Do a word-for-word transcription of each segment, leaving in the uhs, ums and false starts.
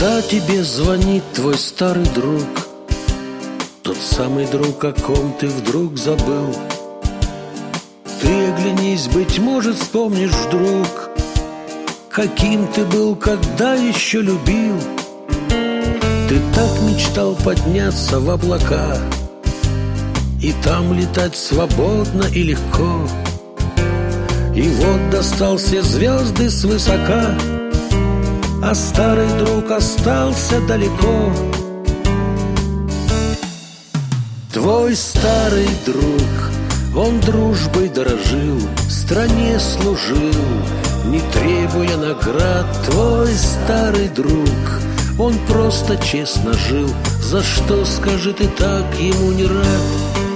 Когда тебе звонит твой старый друг, тот самый друг, о ком ты вдруг забыл, ты оглянись, быть может, вспомнишь вдруг, каким ты был, когда еще любил. Ты так мечтал подняться в облака и там летать свободно и легко. И вот достал все звезды свысока, а старый друг остался далеко. Твой старый друг, он дружбой дорожил, стране служил, не требуя наград. Твой старый друг, он просто честно жил, за что, скажи, ты так ему не рад?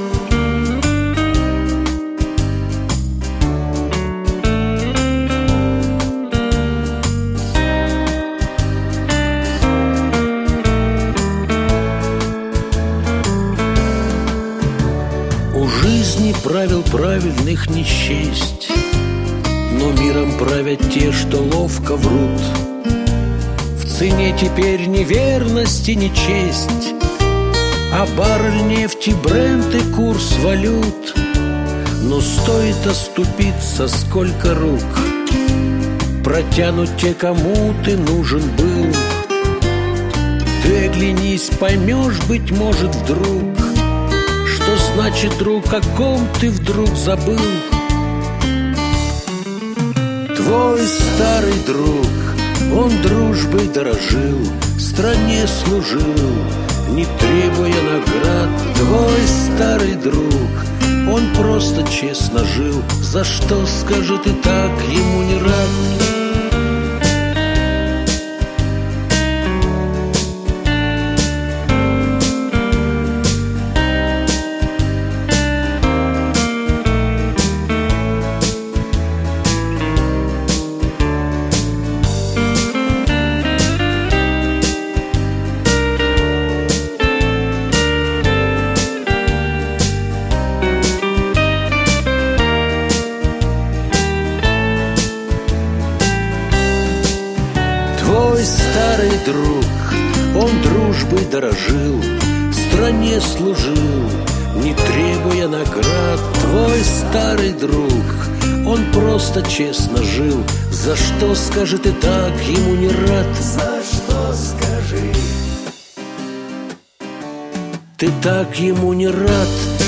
У жизни правил правильных не счесть, но миром правят те, что ловко врут. В цене теперь ни верность и ни честь, а баррель нефти, бренд и курс валют. Но стоит оступиться, сколько рук протянут те, кому ты нужен был. Ты оглянись, поймешь, быть может, вдруг, что значит друг, о ком ты вдруг забыл. Твой старый друг, он дружбой дорожил, стране служил, не требуя наград. Твой старый друг, он просто честно жил, за что, скажи, ты так ему не рад? Твой старый друг, он дружбой дорожил, стране служил, не требуя наград. Твой старый друг, он просто честно жил, за что, скажи, ты так ему не рад? За что, скажи? Ты так ему не рад?